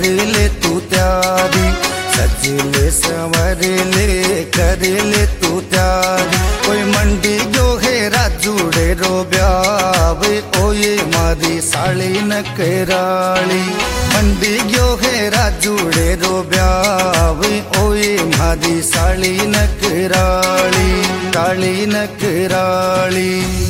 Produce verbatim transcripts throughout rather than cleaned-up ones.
ले तू त्यारी, सजले संवरले कर ले तू त्यारी। कोई मंडी गयो है राजूड़े रो ब्याव, ओए मारी साली नकराली। मंडी गयो है राजूड़े रो ब्याव, ओए मारी साली नकराली, काली नकराली।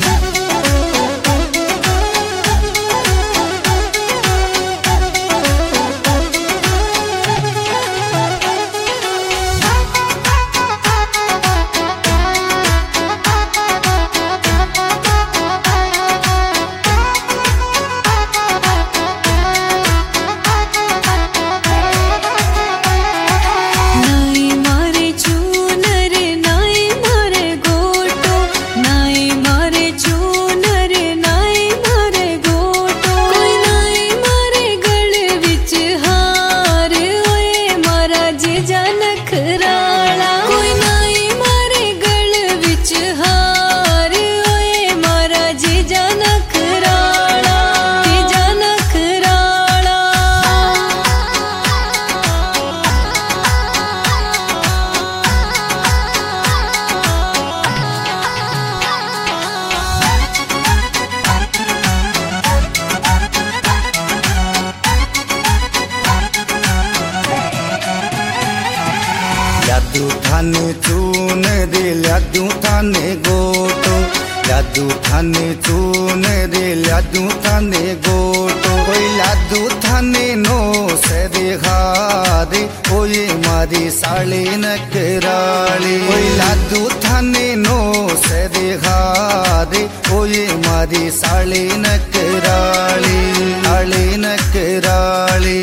ल्यादू थाने चून रे ल्यादू थाने गोटो, ल्यादू थाने चून रे ल्यादू थाने गोटो। कोई ल्यादू थाने नो सरे हारे, ओए मारी साली नकराली। कोई ल्यादू थाने नो सरे हारे, ओए मारी साली नकराली, साली नकराली।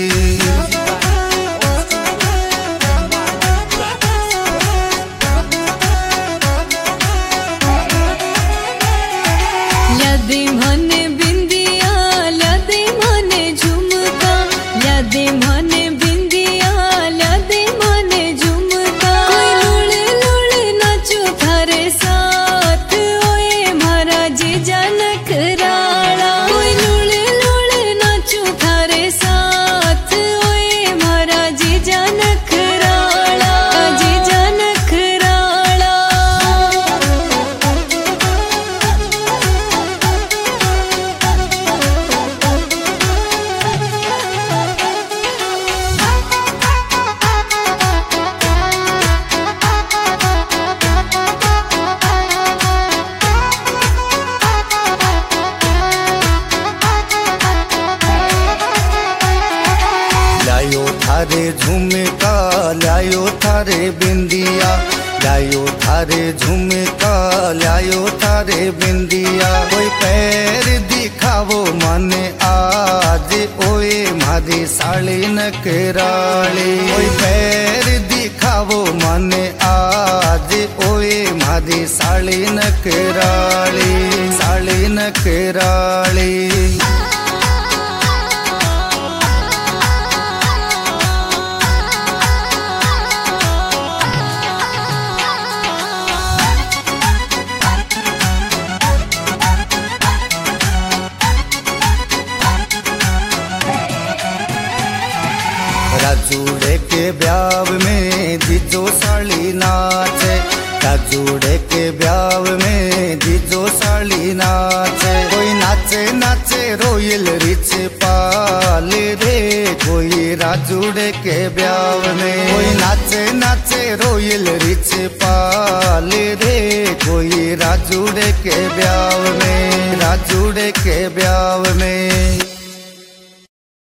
ल्यादे मने बिंदिया, ल्यादे मने झुमका, ल्यादे मने बिंदिया, ल्यादे मने झुमका। कोई लुड़ लुड़ नाचो थारे साथ, ओए मारा जीजा नकराला। कोई लुड़ लुड़ नाचो थारे साथ, ओए मारा जीजा नकराला, जीजा नकराला। लायो थारे झुमका, लायो थारे बिंदिया, लायो थारे झुमका, लायो थारे बिंदिया। कोई पैर दिखावो माने आज, ओए मारी साली नकराली। कोई पैर दिखावो माने आज, ओए मारी साली नकराली, साली नकराली। राजूड़े के ब्याव में जीजो साली नाचे, राजूड़े के ब्याव में जीजो साली नाचे। कोई नाचे नाचे रोयल रिच पाल रे, कोई राजूड़े के ब्याव में। कोई नाचे नाचे रोयल रिच पाल रे, कोई राजूड़े के ब्याव में, राजूड़े के ब्याव में।